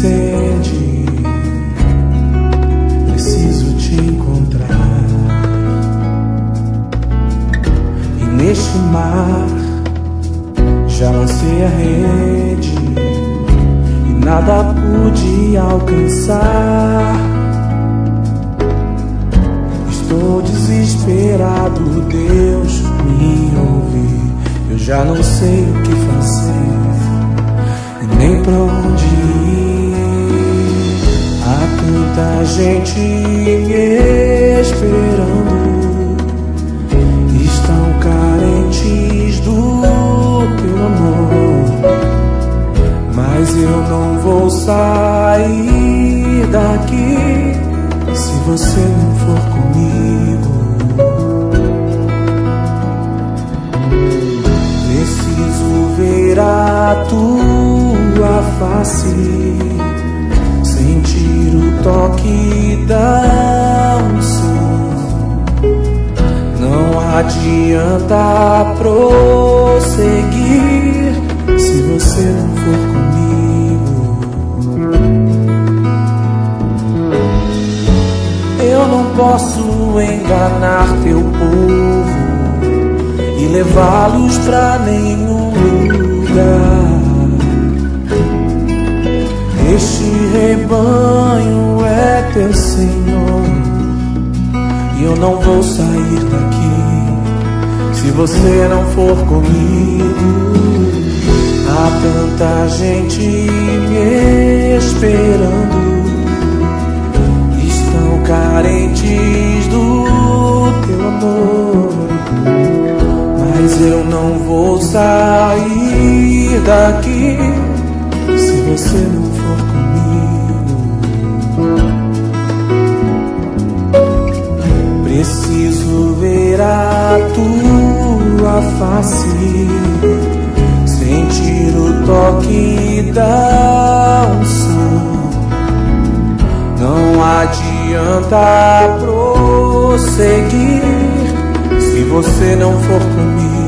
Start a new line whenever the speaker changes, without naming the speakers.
sede, preciso te encontrar. E neste mar já lancei a rede e nada pude alcançar. Estou desesperado, Deus, me ouve. Eu já não sei o que fazer e nem pra onde ir. Há tanta gente me esperando, estão carentes do teu amor, mas eu não vou sair daqui se você não for comigo. Preciso ver a tua face, sentir o toque da unção. Não adianta prosseguir se você não for comigo. Eu não posso enganar teu povo e levá-los pra nenhum lugar. Este rebanho é teu, Senhor, e eu não vou sair daqui se você não for comigo. Há tanta gente me esperando, estão carentes do teu amor, mas eu não vou sair daqui se você não for comigo. Preciso ver a tua face, sentir o toque da unção. Não adianta prosseguir se você não for comigo.